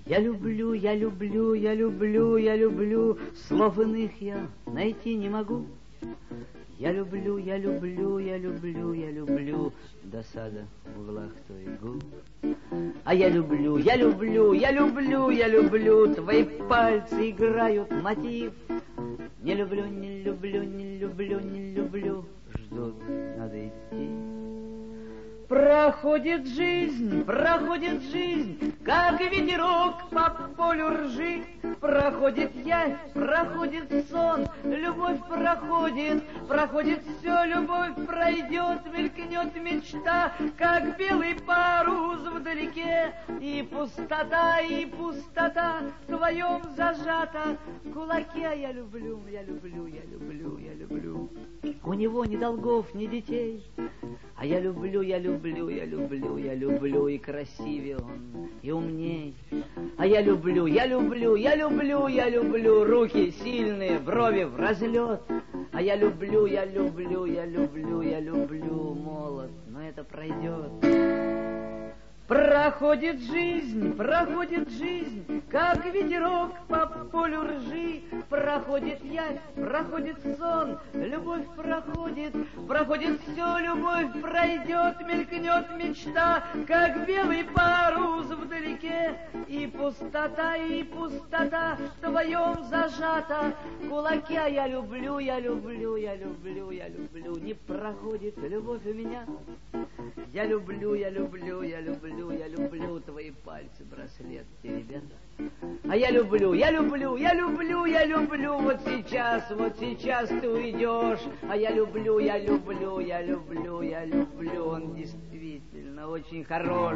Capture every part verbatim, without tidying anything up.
Я люблю, я люблю, я люблю, я люблю, слов иных я найти не могу. Я люблю, я люблю, я люблю, я люблю, досада в углах твоих губ. А я люблю, я люблю, я люблю, я люблю, твои пальцы играют мотив. Не люблю, не люблю, не люблю, не люблю, ждут, надо идти. Проходит жизнь, проходит жизнь, как ветерок по полю ржи. Проходит явь, проходит сон, любовь проходит, проходит все, любовь пройдет, мелькнет мечта, как белый парус вдалеке. И пустота, и пустота в твоем зажата в кулаке. А я люблю, я люблю, я люблю, я люблю. У него ни долгов, ни детей. А я люблю, я люблю, я люблю, я люблю, и красивее он, и умней. А я люблю, я люблю, я люблю, я люблю, руки сильные, брови в разлет. А я люблю, я люблю, я люблю, я люблю, молод, но это пройдет. Проходит жизнь, проходит жизнь, как ветерок по полю ржи. Проходит явь, проходит сон, любовь проходит, проходит все, любовь пройдет, мелькнет мечта, как белый парус вдалеке. И пустота, и пустота в твоем зажата в кулаке. А я люблю, я люблю, я люблю, я люблю, не проходит любовь у меня. Я люблю, я люблю, я люблю, я люблю твои пальцы, браслет, ребята. А я люблю, я люблю, я люблю, я люблю, вот сейчас, вот сейчас ты уйдешь. А я люблю, я люблю, я люблю, я люблю, он действительно очень хорош.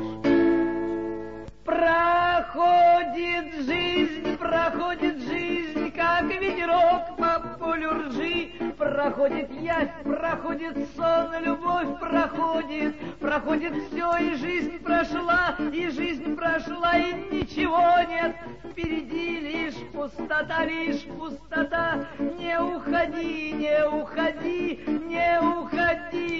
Проходит жизнь, проходит жизнь, как ветерок по полю ржи. Проходит явь, проходит сон, любовь проходит, проходит все, и жизнь прошла, и жизнь прошла, и ничего нет. Впереди лишь пустота, лишь пустота. Не уходи, не уходи, не уходи.